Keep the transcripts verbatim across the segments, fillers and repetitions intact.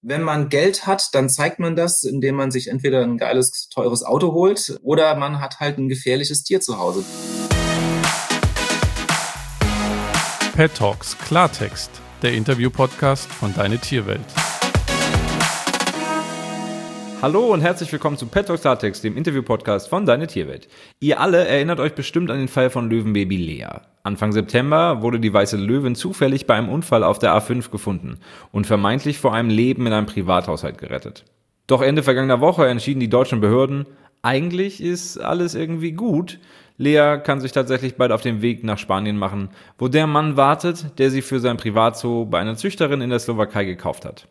Wenn man Geld hat, dann zeigt man das, indem man sich entweder ein geiles, teures Auto holt oder man hat halt ein gefährliches Tier zu Hause. Pet Talks Klartext, der Interview-Podcast von Deine Tierwelt. Hallo und herzlich willkommen zu Pet Talks Klartext, dem Interview-Podcast von Deine Tierwelt. Ihr alle erinnert euch bestimmt an den Fall von Löwenbaby Lea. Anfang September wurde die weiße Löwin zufällig bei einem Unfall auf der A fünf gefunden und vermeintlich vor einem Leben in einem Privathaushalt gerettet. Doch Ende vergangener Woche entschieden die deutschen Behörden, eigentlich ist alles irgendwie gut. Lea kann sich tatsächlich bald auf den Weg nach Spanien machen, wo der Mann wartet, der sie für sein Privatzoo bei einer Züchterin in der Slowakei gekauft hat.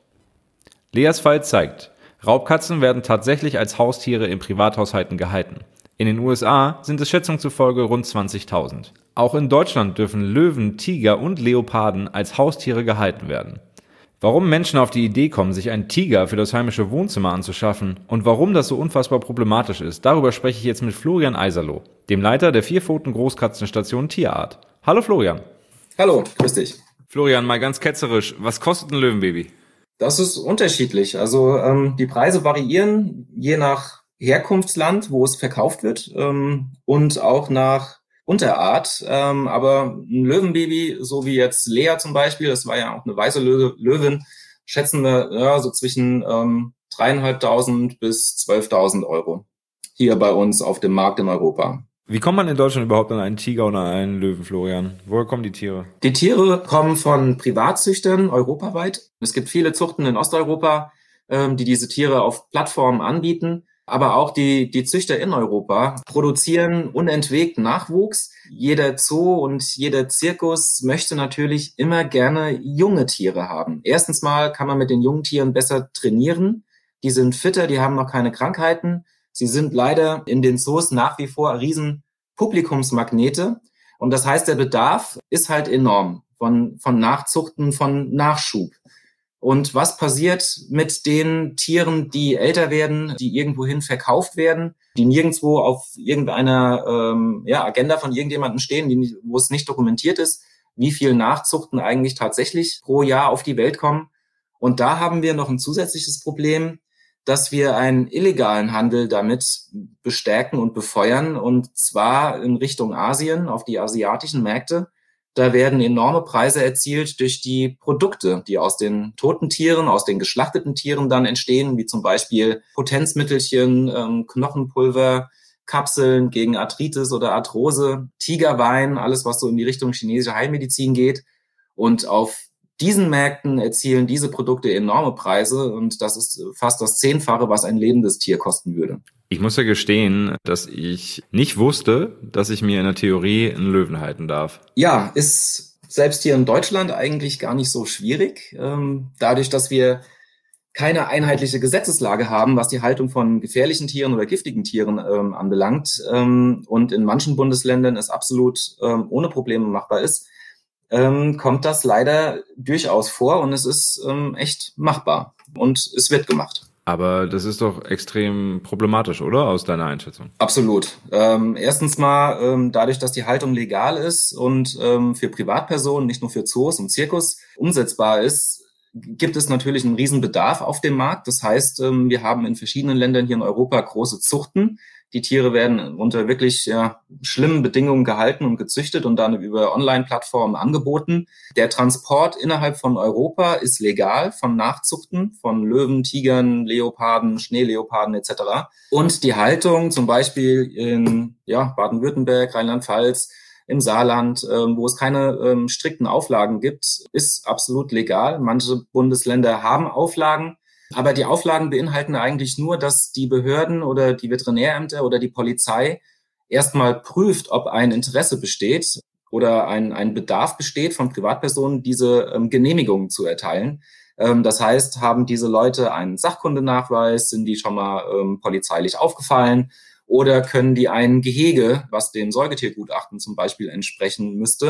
Leas Fall zeigt, Raubkatzen werden tatsächlich als Haustiere in Privathaushalten gehalten. In den U S A sind es Schätzungen zufolge rund zwanzigtausend. Auch in Deutschland dürfen Löwen, Tiger und Leoparden als Haustiere gehalten werden. Warum Menschen auf die Idee kommen, sich einen Tiger für das heimische Wohnzimmer anzuschaffen und warum das so unfassbar problematisch ist, darüber spreche ich jetzt mit Florian Eiserloh, dem Leiter der Vierpfoten-Großkatzenstation Tierart. Hallo Florian. Hallo, grüß dich. Florian, mal ganz ketzerisch, was kostet ein Löwenbaby? Das ist unterschiedlich. Also ähm, die Preise variieren je nach Herkunftsland, wo es verkauft wird, ähm, und auch nach Unterart. Ähm, aber ein Löwenbaby, so wie jetzt Lea zum Beispiel, das war ja auch eine weiße Lö- Löwin, schätzen wir ja, so zwischen ähm, dreieinhalbtausend bis zwölftausend Euro hier bei uns auf dem Markt in Europa. Wie kommt man in Deutschland überhaupt an einen Tiger oder einen Löwen, Florian? Woher kommen die Tiere? Die Tiere kommen von Privatzüchtern europaweit. Es gibt viele Zuchten in Osteuropa, ähm, die diese Tiere auf Plattformen anbieten. Aber auch die, die Züchter in Europa produzieren unentwegt Nachwuchs. Jeder Zoo und jeder Zirkus möchte natürlich immer gerne junge Tiere haben. Erstens mal kann man mit den jungen Tieren besser trainieren. Die sind fitter, die haben noch keine Krankheiten. Sie sind leider in den Zoos nach wie vor riesen Publikumsmagnete. Und das heißt, der Bedarf ist halt enorm von, von Nachzuchten, von Nachschub. Und was passiert mit den Tieren, die älter werden, die irgendwohin verkauft werden, die nirgendwo auf irgendeiner ähm, ja, Agenda von irgendjemandem stehen, die nicht, wo es nicht dokumentiert ist, wie viel Nachzuchten eigentlich tatsächlich pro Jahr auf die Welt kommen. Und da haben wir noch ein zusätzliches Problem, dass wir einen illegalen Handel damit bestärken und befeuern, und zwar in Richtung Asien, auf die asiatischen Märkte. Da werden enorme Preise erzielt durch die Produkte, die aus den toten Tieren, aus den geschlachteten Tieren dann entstehen, wie zum Beispiel Potenzmittelchen, ähm, Knochenpulver, Kapseln gegen Arthritis oder Arthrose, Tigerwein, alles, was so in die Richtung chinesische Heilmedizin geht. Und auf diesen Märkten erzielen diese Produkte enorme Preise, und das ist fast das Zehnfache, was ein lebendes Tier kosten würde. Ich muss ja gestehen, dass ich nicht wusste, dass ich mir in der Theorie einen Löwen halten darf. Ja, ist selbst hier in Deutschland eigentlich gar nicht so schwierig. Ähm, dadurch, dass wir keine einheitliche Gesetzeslage haben, was die Haltung von gefährlichen Tieren oder giftigen Tieren ähm, anbelangt, ähm, und in manchen Bundesländern es absolut ähm, ohne Probleme machbar ist, ähm, kommt das leider durchaus vor, und es ist ähm, echt machbar und es wird gemacht. Aber das ist doch extrem problematisch, oder? Aus deiner Einschätzung? Absolut. Ähm, erstens mal, ähm, dadurch, dass die Haltung legal ist und ähm, für Privatpersonen, nicht nur für Zoos und Zirkus, umsetzbar ist, gibt es natürlich einen riesen Bedarf auf dem Markt. Das heißt, ähm, wir haben in verschiedenen Ländern hier in Europa große Zuchten. Die Tiere werden unter wirklich ja, schlimmen Bedingungen gehalten und gezüchtet und dann über Online-Plattformen angeboten. Der Transport innerhalb von Europa ist legal von Nachzuchten, von Löwen, Tigern, Leoparden, Schneeleoparden et cetera. Und die Haltung zum Beispiel in ja, Baden-Württemberg, Rheinland-Pfalz, im Saarland, ähm, wo es keine ähm, strikten Auflagen gibt, ist absolut legal. Manche Bundesländer haben Auflagen. Aber die Auflagen beinhalten eigentlich nur, dass die Behörden oder die Veterinärämter oder die Polizei erstmal prüft, ob ein Interesse besteht oder ein, ein Bedarf besteht von Privatpersonen, diese ähm, Genehmigungen zu erteilen. Ähm, das heißt, haben diese Leute einen Sachkundenachweis, sind die schon mal ähm, polizeilich aufgefallen, oder können die ein Gehege, was dem Säugetiergutachten zum Beispiel entsprechen müsste,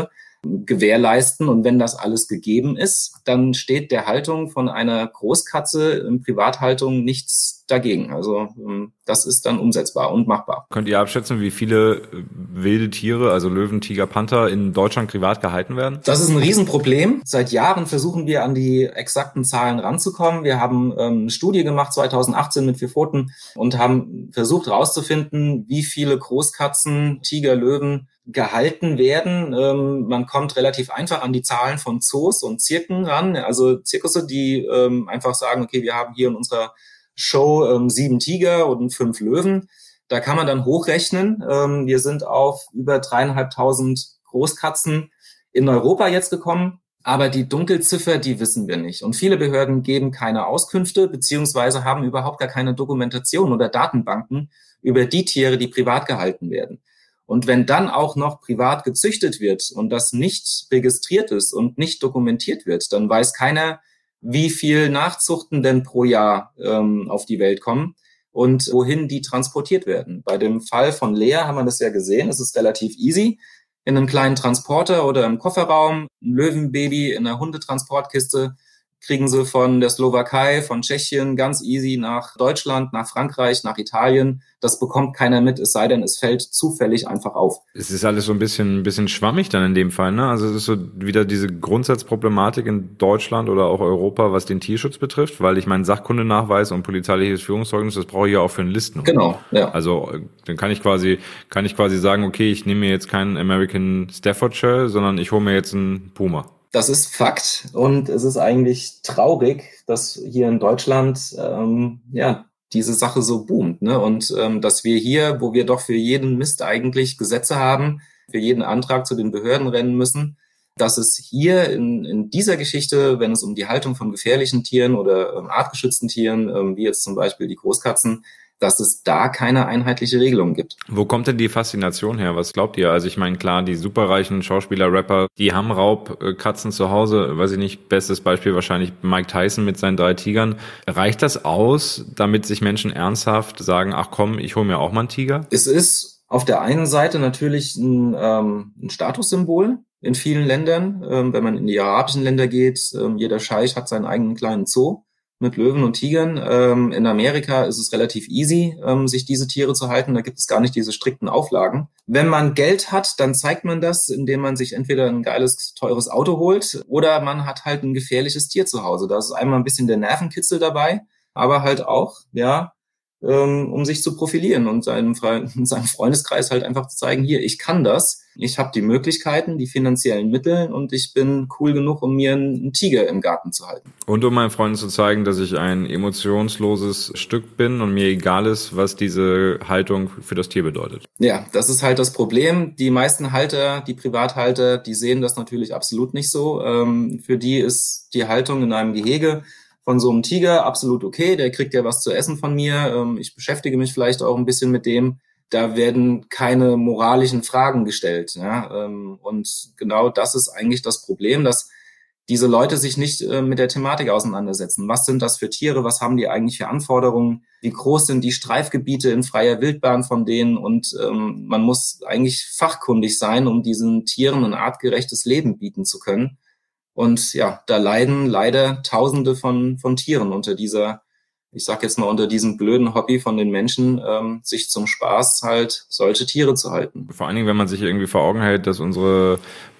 gewährleisten. Und wenn das alles gegeben ist, dann steht der Haltung von einer Großkatze in Privathaltung nichts dagegen. Also das ist dann umsetzbar und machbar. Könnt ihr abschätzen, wie viele wilde Tiere, also Löwen, Tiger, Panther, in Deutschland privat gehalten werden? Das ist ein Riesenproblem. Seit Jahren versuchen wir, an die exakten Zahlen ranzukommen. Wir haben ähm, eine Studie gemacht zweitausendachtzehn mit vier Pfoten und haben versucht herauszufinden, wie viele Großkatzen, Tiger, Löwen gehalten werden. Ähm, man kommt relativ einfach an die Zahlen von Zoos und Zirken ran. Also Zirkusse, die ähm, einfach sagen, okay, wir haben hier in unserer Show ähm, sieben Tiger und fünf Löwen. Da kann man dann hochrechnen. Ähm, wir sind auf über dreieinhalbtausend Großkatzen in Europa jetzt gekommen. Aber die Dunkelziffer, die wissen wir nicht. Und viele Behörden geben keine Auskünfte beziehungsweise haben überhaupt gar keine Dokumentation oder Datenbanken über die Tiere, die privat gehalten werden. Und wenn dann auch noch privat gezüchtet wird und das nicht registriert ist und nicht dokumentiert wird, dann weiß keiner, wie viel Nachzuchten denn pro Jahr ähm, auf die Welt kommen und wohin die transportiert werden. Bei dem Fall von Lea haben wir das ja gesehen, es ist relativ easy. In einem kleinen Transporter oder im Kofferraum, ein Löwenbaby in einer Hundetransportkiste, kriegen sie von der Slowakei, von Tschechien ganz easy nach Deutschland, nach Frankreich, nach Italien. Das bekommt keiner mit, es sei denn, es fällt zufällig einfach auf. Es ist alles so ein bisschen, ein bisschen schwammig dann in dem Fall, ne? Also es ist so wieder diese Grundsatzproblematik in Deutschland oder auch Europa, was den Tierschutz betrifft, weil ich meinen Sachkundenachweis und polizeiliches Führungszeugnis, das brauche ich ja auch für einen Listen. Genau, ja. Also dann kann ich quasi, kann ich quasi sagen, okay, ich nehme mir jetzt keinen American Staffordshire, sondern ich hole mir jetzt einen Puma. Das ist Fakt und es ist eigentlich traurig, dass hier in Deutschland ähm, ja diese Sache so boomt, ne? Und ähm, dass wir hier, wo wir doch für jeden Mist eigentlich Gesetze haben, für jeden Antrag zu den Behörden rennen müssen, dass es hier in, in dieser Geschichte, wenn es um die Haltung von gefährlichen Tieren oder ähm, artgeschützten Tieren, ähm, wie jetzt zum Beispiel die Großkatzen, dass es da keine einheitliche Regelung gibt. Wo kommt denn die Faszination her? Was glaubt ihr? Also ich meine, klar, die superreichen Schauspieler, Rapper, die haben Raubkatzen zu Hause. Weiß ich nicht, bestes Beispiel wahrscheinlich Mike Tyson mit seinen drei Tigern. Reicht das aus, damit sich Menschen ernsthaft sagen, ach komm, ich hole mir auch mal einen Tiger? Es ist auf der einen Seite natürlich ein, ähm, ein Statussymbol in vielen Ländern. Ähm, wenn man in die arabischen Länder geht, ähm, jeder Scheich hat seinen eigenen kleinen Zoo mit Löwen und Tigern. Ähm, in Amerika ist es relativ easy, ähm, sich diese Tiere zu halten. Da gibt es gar nicht diese strikten Auflagen. Wenn man Geld hat, dann zeigt man das, indem man sich entweder ein geiles, teures Auto holt oder man hat halt ein gefährliches Tier zu Hause. Da ist einmal ein bisschen der Nervenkitzel dabei, aber halt auch, ja, ähm, um sich zu profilieren und seinem, seinem Freundeskreis halt einfach zu zeigen, hier, ich kann das. Ich habe die Möglichkeiten, die finanziellen Mittel und ich bin cool genug, um mir einen Tiger im Garten zu halten. Und um meinen Freunden zu zeigen, dass ich ein emotionsloses Stück bin und mir egal ist, was diese Haltung für das Tier bedeutet. Ja, das ist halt das Problem. Die meisten Halter, die Privathalter, die sehen das natürlich absolut nicht so. Ähm, für die ist die Haltung in einem Gehege von so einem Tiger absolut okay. Der kriegt ja was zu essen von mir. Ähm, ich beschäftige mich vielleicht auch ein bisschen mit dem. Da werden keine moralischen Fragen gestellt. Ja? Und genau das ist eigentlich das Problem, dass diese Leute sich nicht mit der Thematik auseinandersetzen. Was sind das für Tiere? Was haben die eigentlich für Anforderungen? Wie groß sind die Streifgebiete in freier Wildbahn von denen? Und ähm, man muss eigentlich fachkundig sein, um diesen Tieren ein artgerechtes Leben bieten zu können. Und ja, da leiden leider Tausende von von Tieren unter dieser, ich sag jetzt mal, unter diesem blöden Hobby von den Menschen, ähm, sich zum Spaß halt solche Tiere zu halten. Vor allen Dingen, wenn man sich irgendwie vor Augen hält, dass unsere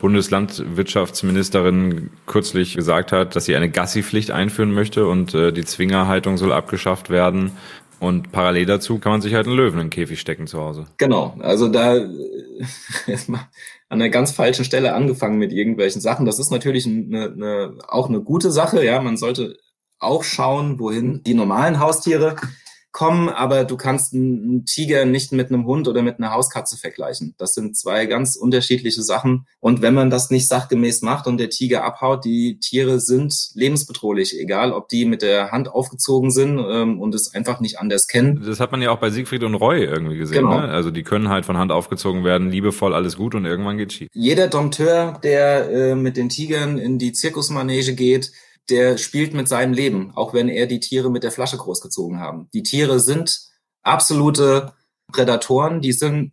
Bundeslandwirtschaftsministerin kürzlich gesagt hat, dass sie eine Gassi-Pflicht einführen möchte und äh, die Zwingerhaltung soll abgeschafft werden. Und parallel dazu kann man sich halt einen Löwen in den Käfig stecken zu Hause. Genau, also da ist mal an einer ganz falschen Stelle angefangen mit irgendwelchen Sachen. Das ist natürlich eine, eine, auch eine gute Sache. Ja, man sollte auch schauen, wohin die normalen Haustiere kommen, aber du kannst einen Tiger nicht mit einem Hund oder mit einer Hauskatze vergleichen. Das sind zwei ganz unterschiedliche Sachen. Und wenn man das nicht sachgemäß macht und der Tiger abhaut, die Tiere sind lebensbedrohlich, egal ob die mit der Hand aufgezogen sind ähm, und es einfach nicht anders kennen. Das hat man ja auch bei Siegfried und Roy irgendwie gesehen. Genau. Ne? Also die können halt von Hand aufgezogen werden, liebevoll, alles gut und irgendwann geht's schief. Jeder Dompteur, der äh, mit den Tigern in die Zirkusmanege geht, der spielt mit seinem Leben, auch wenn er die Tiere mit der Flasche großgezogen haben. Die Tiere sind absolute Prädatoren, die sind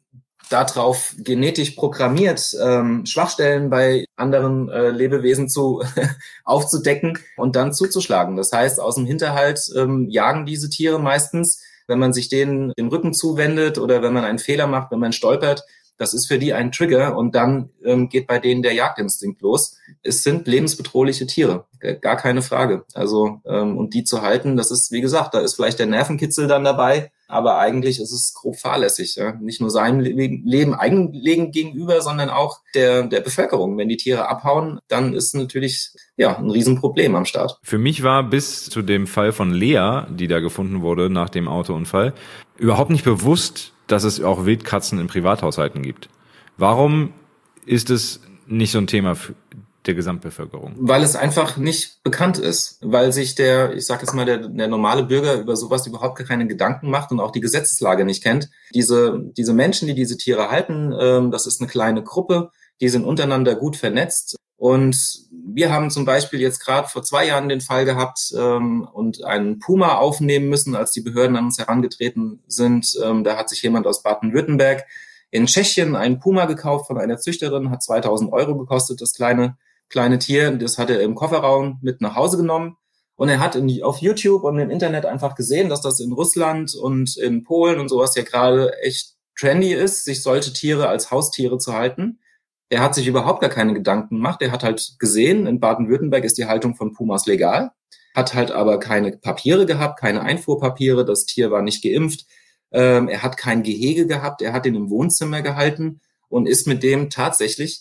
darauf genetisch programmiert, ähm, Schwachstellen bei anderen äh, Lebewesen zu aufzudecken und dann zuzuschlagen. Das heißt, aus dem Hinterhalt ähm, jagen diese Tiere meistens, wenn man sich denen den Rücken zuwendet oder wenn man einen Fehler macht, wenn man stolpert. Das ist für die ein Trigger und dann ähm, geht bei denen der Jagdinstinkt los. Es sind lebensbedrohliche Tiere, gar keine Frage. Also ähm, und die zu halten, das ist, wie gesagt, da ist vielleicht der Nervenkitzel dann dabei, aber eigentlich ist es grob fahrlässig. Ja? Nicht nur seinem Leben Eigenleben gegenüber, sondern auch der der Bevölkerung. Wenn die Tiere abhauen, dann ist natürlich ja ein Riesenproblem am Start. Für mich war bis zu dem Fall von Lea, die da gefunden wurde nach dem Autounfall, überhaupt nicht bewusst, dass es auch Wildkatzen in Privathaushalten gibt. Warum ist es nicht so ein Thema für der Gesamtbevölkerung? Weil es einfach nicht bekannt ist. Weil sich der, ich sag jetzt mal, der, der normale Bürger über sowas überhaupt keine Gedanken macht und auch die Gesetzeslage nicht kennt. Diese, diese Menschen, die diese Tiere halten, ähm, das ist eine kleine Gruppe, die sind untereinander gut vernetzt. Und wir haben zum Beispiel jetzt gerade vor zwei Jahren den Fall gehabt ähm, und einen Puma aufnehmen müssen, als die Behörden an uns herangetreten sind. Ähm, da hat sich jemand aus Baden-Württemberg in Tschechien einen Puma gekauft von einer Züchterin, hat zweitausend Euro gekostet, das kleine kleine Tier. Das hat er im Kofferraum mit nach Hause genommen. Und er hat in, auf YouTube und im Internet einfach gesehen, dass das in Russland und in Polen und sowas ja gerade echt trendy ist, sich solche Tiere als Haustiere zu halten. Er hat sich überhaupt gar keine Gedanken gemacht. Er hat halt gesehen, in Baden-Württemberg ist die Haltung von Pumas legal, hat halt aber keine Papiere gehabt, keine Einfuhrpapiere. Das Tier war nicht geimpft. Ähm, er hat kein Gehege gehabt. Er hat ihn im Wohnzimmer gehalten und ist mit dem tatsächlich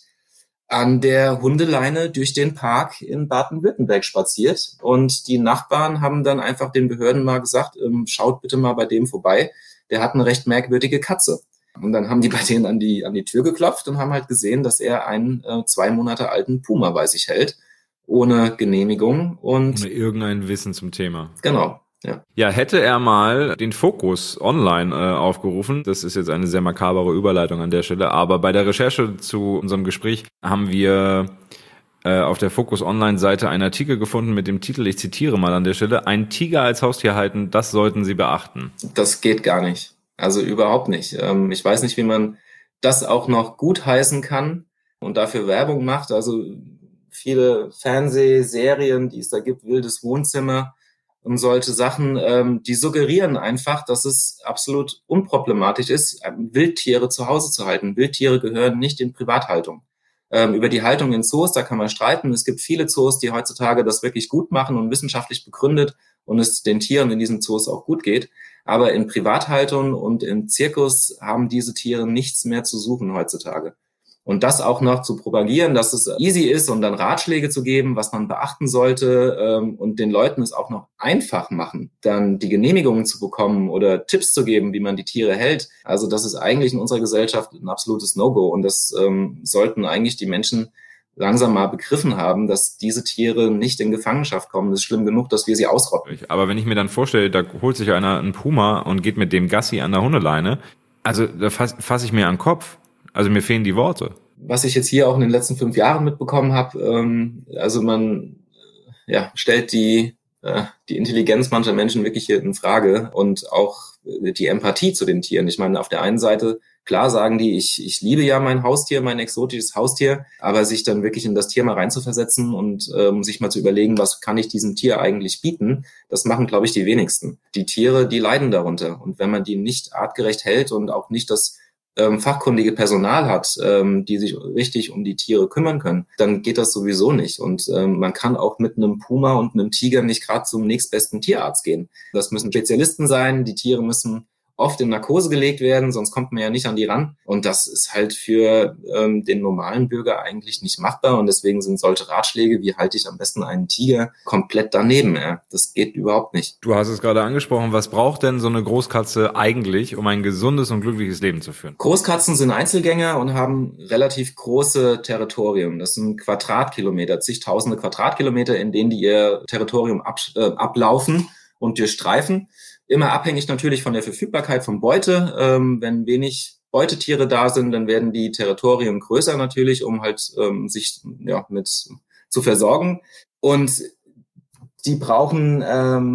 an der Hundeleine durch den Park in Baden-Württemberg spaziert. Und die Nachbarn haben dann einfach den Behörden mal gesagt, ähm, schaut bitte mal bei dem vorbei. Der hat eine recht merkwürdige Katze. Und dann haben die bei denen an die an die Tür geklopft und haben halt gesehen, dass er einen äh, zwei Monate alten Puma bei sich hält, ohne Genehmigung und ohne irgendein Wissen zum Thema. Genau. Ja. ja, hätte er mal den Fokus online äh, aufgerufen, das ist jetzt eine sehr makabere Überleitung an der Stelle, aber bei der Recherche zu unserem Gespräch haben wir äh, auf der Fokus Online-Seite einen Artikel gefunden mit dem Titel, ich zitiere mal an der Stelle, ein Tiger als Haustier halten, das sollten Sie beachten. Das geht gar nicht. Also überhaupt nicht. Ähm, ich weiß nicht, wie man das auch noch gutheißen kann und dafür Werbung macht. Also viele Fernsehserien, die es da gibt, Wildes Wohnzimmer und solche Sachen, ähm, die suggerieren einfach, dass es absolut unproblematisch ist, Wildtiere zu Hause zu halten. Wildtiere gehören nicht in Privathaltung. Ähm, über die Haltung in Zoos, da kann man streiten. Es gibt viele Zoos, die heutzutage das wirklich gut machen und wissenschaftlich begründet und es den Tieren in diesen Zoos auch gut geht. Aber in Privathaltung und im Zirkus haben diese Tiere nichts mehr zu suchen heutzutage. Und das auch noch zu propagieren, dass es easy ist und dann Ratschläge zu geben, was man beachten sollte ähm, und den Leuten es auch noch einfach machen, dann die Genehmigungen zu bekommen oder Tipps zu geben, wie man die Tiere hält. Also das ist eigentlich in unserer Gesellschaft ein absolutes No-Go und das ähm, sollten eigentlich die Menschen langsam mal begriffen haben, dass diese Tiere nicht in Gefangenschaft kommen. Es ist schlimm genug, dass wir sie ausrotten. Aber wenn ich mir dann vorstelle, da holt sich einer einen Puma und geht mit dem Gassi an der Hundeleine, also da fasse fass ich mir an den Kopf. Also mir fehlen die Worte. Was ich jetzt hier auch in den letzten fünf Jahren mitbekommen habe, ähm, also man ja, stellt die, äh, die Intelligenz mancher Menschen wirklich hier in Frage und auch die Empathie zu den Tieren. Ich meine, auf der einen Seite, klar sagen die, ich, ich liebe ja mein Haustier, mein exotisches Haustier, aber sich dann wirklich in das Tier mal reinzuversetzen und ähm, sich mal zu überlegen, was kann ich diesem Tier eigentlich bieten, das machen, glaube ich, die wenigsten. Die Tiere, die leiden darunter. Und wenn man die nicht artgerecht hält und auch nicht das ähm, fachkundige Personal hat, ähm, die sich richtig um die Tiere kümmern können, dann geht das sowieso nicht. Und ähm, man kann auch mit einem Puma und einem Tiger nicht gerade zum nächstbesten Tierarzt gehen. Das müssen Spezialisten sein, die Tiere müssen oft in Narkose gelegt werden, sonst kommt man ja nicht an die ran. Und das ist halt für ähm, den normalen Bürger eigentlich nicht machbar. Und deswegen sind solche Ratschläge, wie halte ich am besten einen Tiger, komplett daneben. Ja. Das geht überhaupt nicht. Du hast es gerade angesprochen. Was braucht denn so eine Großkatze eigentlich, um ein gesundes und glückliches Leben zu führen? Großkatzen sind Einzelgänger und haben relativ große Territorien. Das sind Quadratkilometer, zigtausende Quadratkilometer, in denen die ihr Territorium ab, äh, ablaufen und durchstreifen. Immer abhängig natürlich von der Verfügbarkeit von Beute. Ähm, wenn wenig Beutetiere da sind, dann werden die Territorien größer natürlich, um halt ähm, sich ja mit zu versorgen. Und die brauchen ähm,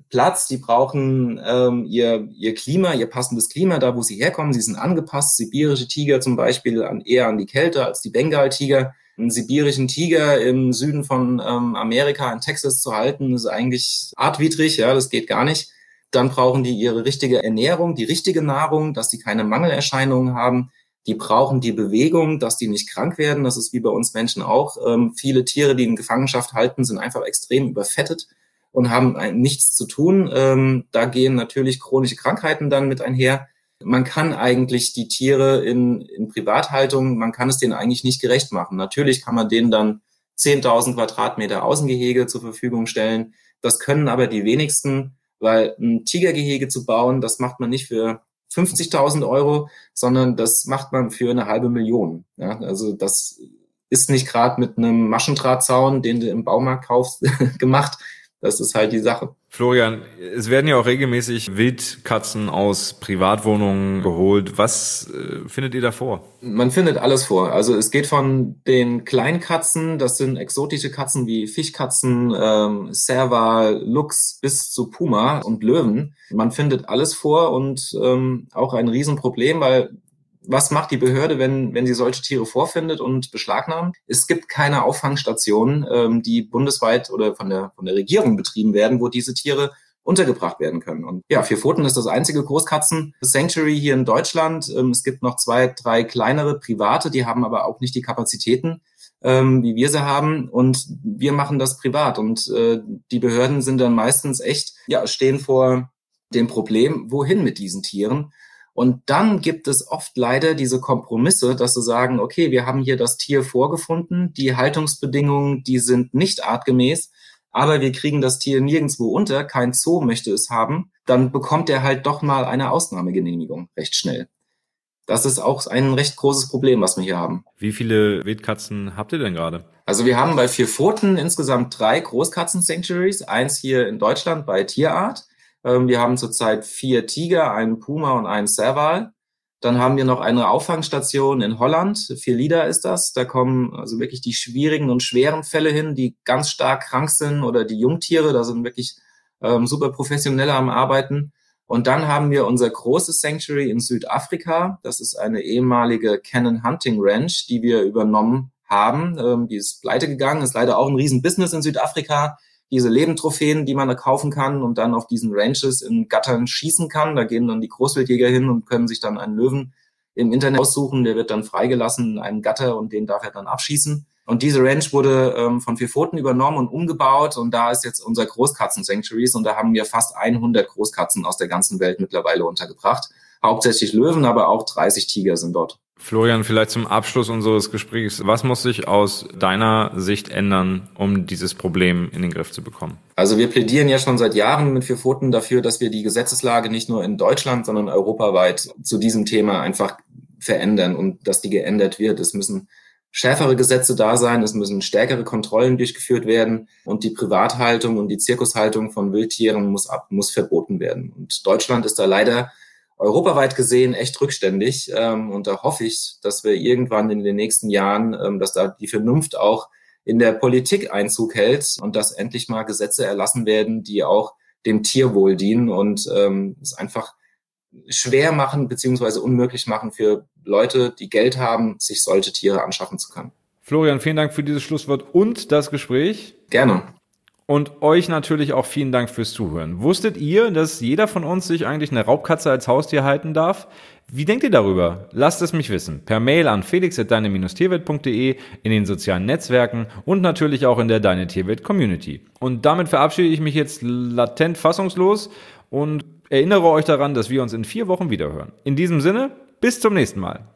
Platz, die brauchen ähm, ihr, ihr Klima, ihr passendes Klima, da wo sie herkommen. Sie sind angepasst. Sibirische Tiger zum Beispiel an, eher an die Kälte als die Bengaltiger. Einen sibirischen Tiger im Süden von ähm, Amerika, in Texas zu halten, ist eigentlich artwidrig, ja, das geht gar nicht. Dann brauchen die ihre richtige Ernährung, die richtige Nahrung, dass die keine Mangelerscheinungen haben. Die brauchen die Bewegung, dass die nicht krank werden. Das ist wie bei uns Menschen auch. Ähm, viele Tiere, die in Gefangenschaft halten, sind einfach extrem überfettet und haben ein, nichts zu tun. Ähm, da gehen natürlich chronische Krankheiten dann mit einher. Man kann eigentlich die Tiere in, in Privathaltung, man kann es denen eigentlich nicht gerecht machen. Natürlich kann man denen dann zehntausend Quadratmeter Außengehege zur Verfügung stellen. Das können aber die wenigsten, weil ein Tigergehege zu bauen, das macht man nicht für fünfzigtausend Euro, sondern das macht man für eine halbe Million. Ja, also das ist nicht gerade mit einem Maschendrahtzaun, den du im Baumarkt kaufst, gemacht. Das ist halt die Sache. Florian, es werden ja auch regelmäßig Wildkatzen aus Privatwohnungen geholt. Was äh, findet ihr da vor? Man findet alles vor. Also es geht von den Kleinkatzen, das sind exotische Katzen wie Fischkatzen, ähm, Serval, Luchs bis zu Puma und Löwen. Man findet alles vor und ähm, auch ein Riesenproblem, weil was macht die Behörde, wenn wenn sie solche Tiere vorfindet und beschlagnahmt? Es gibt keine Auffangstationen, ähm, die bundesweit oder von der von der Regierung betrieben werden, wo diese Tiere untergebracht werden können. Und ja, Vierpfoten ist das einzige Großkatzen-Sanctuary hier in Deutschland. Ähm, es gibt noch zwei, drei kleinere private, die haben aber auch nicht die Kapazitäten, ähm, wie wir sie haben. Und wir machen das privat. Und äh, die Behörden sind dann meistens echt, ja, stehen vor dem Problem, wohin mit diesen Tieren? Und dann gibt es oft leider diese Kompromisse, dass sie sagen, okay, wir haben hier das Tier vorgefunden, die Haltungsbedingungen, die sind nicht artgemäß, aber wir kriegen das Tier nirgendwo unter, kein Zoo möchte es haben, dann bekommt er halt doch mal eine Ausnahmegenehmigung recht schnell. Das ist auch ein recht großes Problem, was wir hier haben. Wie viele Wildkatzen habt ihr denn gerade? Also wir haben bei Vierpfoten insgesamt drei Großkatzen-Sanctuaries, eins hier in Deutschland bei Tierart. Wir haben zurzeit vier Tiger, einen Puma und einen Serval. Dann haben wir noch eine Auffangstation in Holland. Vierlieder ist das. Da kommen also wirklich die schwierigen und schweren Fälle hin, die ganz stark krank sind oder die Jungtiere. Da sind wirklich ähm, super Professionelle am Arbeiten. Und dann haben wir unser großes Sanctuary in Südafrika. Das ist eine ehemalige Cannon Hunting Ranch, die wir übernommen haben. Ähm, die ist pleite gegangen. Ist leider auch ein Riesenbusiness in Südafrika. Diese Lebendtrophäen, die man da kaufen kann und dann auf diesen Ranches in Gattern schießen kann. Da gehen dann die Großwildjäger hin und können sich dann einen Löwen im Internet aussuchen. Der wird dann freigelassen in einem Gatter und den darf er dann abschießen. Und diese Ranch wurde ähm, von Vierpfoten übernommen und umgebaut und da ist jetzt unser Großkatzen-Sanctuaries und da haben wir fast hundert Großkatzen aus der ganzen Welt mittlerweile untergebracht. Hauptsächlich Löwen, aber auch dreißig Tiger sind dort. Florian, vielleicht zum Abschluss unseres Gesprächs. Was muss sich aus deiner Sicht ändern, um dieses Problem in den Griff zu bekommen? Also wir plädieren ja schon seit Jahren mit Vierpfoten dafür, dass wir die Gesetzeslage nicht nur in Deutschland, sondern europaweit zu diesem Thema einfach verändern und dass die geändert wird. Es müssen schärfere Gesetze da sein, es müssen stärkere Kontrollen durchgeführt werden und die Privathaltung und die Zirkushaltung von Wildtieren muss ab, muss verboten werden. Und Deutschland ist da leider europaweit gesehen echt rückständig ähm, und da hoffe ich, dass wir irgendwann in den nächsten Jahren, ähm, dass da die Vernunft auch in der Politik Einzug hält und dass endlich mal Gesetze erlassen werden, die auch dem Tierwohl dienen und ähm, es einfach schwer machen beziehungsweise unmöglich machen für Leute, die Geld haben, sich solche Tiere anschaffen zu können. Florian, vielen Dank für dieses Schlusswort und das Gespräch. Gerne. Und euch natürlich auch vielen Dank fürs Zuhören. Wusstet ihr, dass jeder von uns sich eigentlich eine Raubkatze als Haustier halten darf? Wie denkt ihr darüber? Lasst es mich wissen. Per Mail an felix at deine tierwelt punkt de, in den sozialen Netzwerken und natürlich auch in der Deine Tierwelt Community. Und damit verabschiede ich mich jetzt latent fassungslos und erinnere euch daran, dass wir uns in vier Wochen wiederhören. In diesem Sinne, bis zum nächsten Mal.